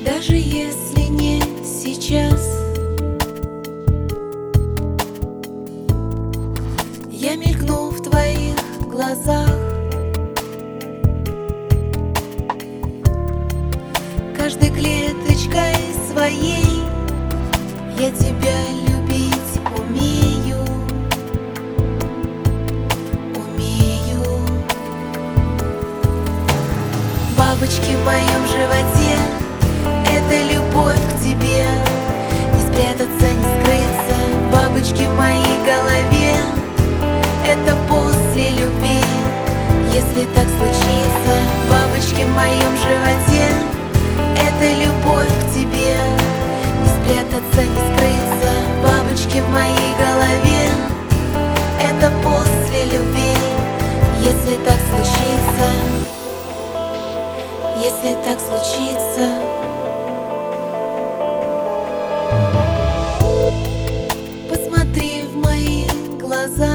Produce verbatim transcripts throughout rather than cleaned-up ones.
Даже если не сейчас, я мелькну в твоих глазах. Каждой клеточкой своей я тебя любить умею, умею. Бабочки в моем животе — это любовь к тебе. Не спрятаться, не скрыться. Бабочки в моей голове — это после любви. Если так случится, бабочки в моем животе — это любовь к тебе. Не спрятаться, не скрыться. Бабочки в моей голове — это после любви. Если так случится, если так случится. Посмотри в мои глаза.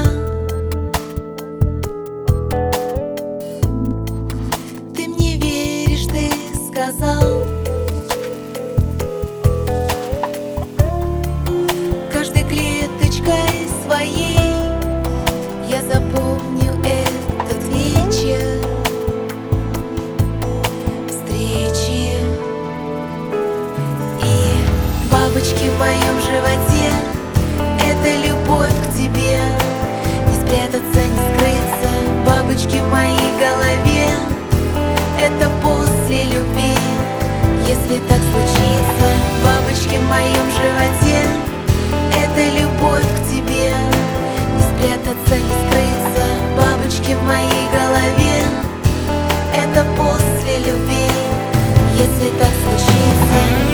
Ты мне веришь, ты сказал. Каждой клеточкой своей я запомню этот вечер встречи. И бабочки в моем животе — это любовь к тебе. Не спрятаться, не скрыться. Бабочки в моей голове — это после любви. Если так случится, бабочки в моем животе — это любовь к тебе. Не спрятаться, не скрыться. Бабочки в моей голове — это после любви. Если так случится.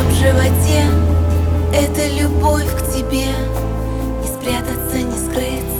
Это любовь к тебе. Не спрятаться, не скрыться.